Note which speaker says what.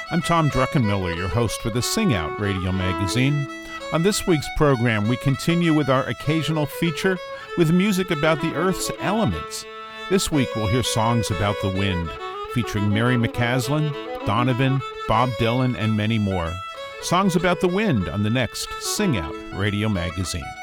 Speaker 1: I'm Tom Druckenmiller, your host for the Sing Out Radio Magazine. On this week's program, we continue with our occasional feature with music about the Earth's elements. This week, we'll hear songs about the wind, featuring Mary McCaslin, Donovan, Bob Dylan, and many more. Songs about the wind on the next Sing Out Radio Magazine.